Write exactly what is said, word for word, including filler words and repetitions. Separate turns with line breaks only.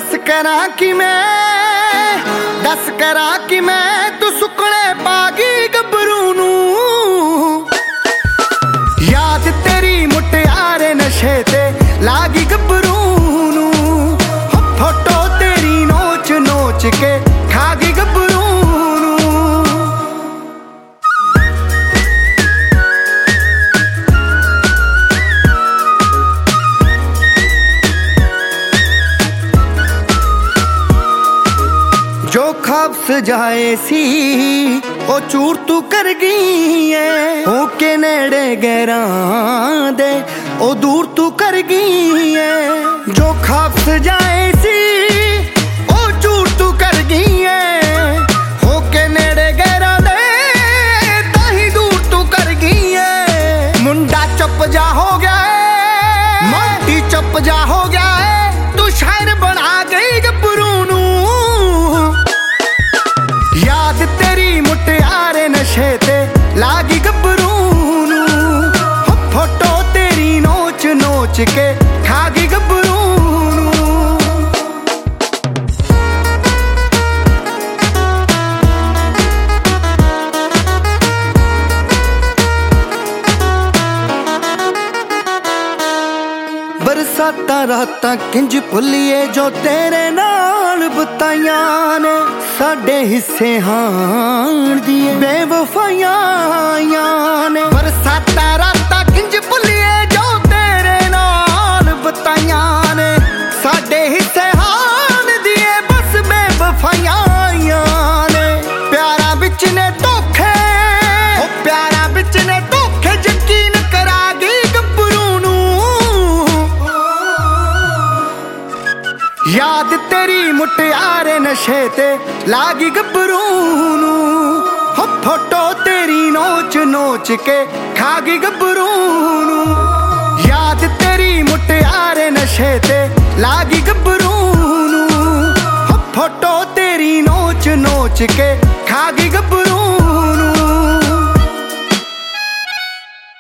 दस करा कि मैं दस करा कि मैं तू सुकने पागी गबरू नू याद तेरी मुटियारे नशे ते लागी गबरू नू फोटो तेरी नोच नोच के खागी गबरू जो ख्वाब सजाए सी ओ चूर तू कर गई है होके नेड़े गैरां दे ओ दूर तू कर गई है जो ख्वाब सजाए सी ओ चूर तू कर गई है होके नेड़े गैरां दे ताही दूर तू कर गई है मुंडा चुप जा हो गया है मोटी चुप जा हो गया है तू शायर बना गई गबरू नू याद तेरी मुटियारे नशे ते लागी गबरू नू फोटो तेरी नोच नोच के खागी गबरू नू बरसाता रातां किंज भुलिए जो तेरे नाल बिताइयां ने साडे हिस्से हाण दिए बेवफाइयां ने बरसाता रातां किंज भुलिए जो तेरे नाल बिताइयां ने साडे हिस्से हाण दिए बस बेवफाइयां ने प्यारा बिच ने धोखे ओ प्यारा बिच ने धोखे यकीन करा गई गबरू नू याद तेरी मुटियारे नशे ते लागी गबरू नू फोटो तेरी नोच नोच के खागी गबरू नू याद तेरी मुटियारे नशे ते लागी गबरू नू फोटो तेरी नोच नोच के खागी गबरू